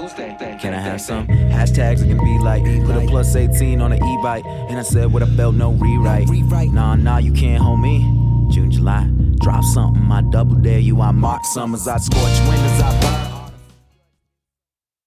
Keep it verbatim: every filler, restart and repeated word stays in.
Can I have some? Hashtags it can be like, put a plus eighteen on an e-bike. And I said what I felt, no rewrite. Nah, nah, you can't hold me. June, July, drop something, I double dare you. I mark summers, I scorch windows, I burn.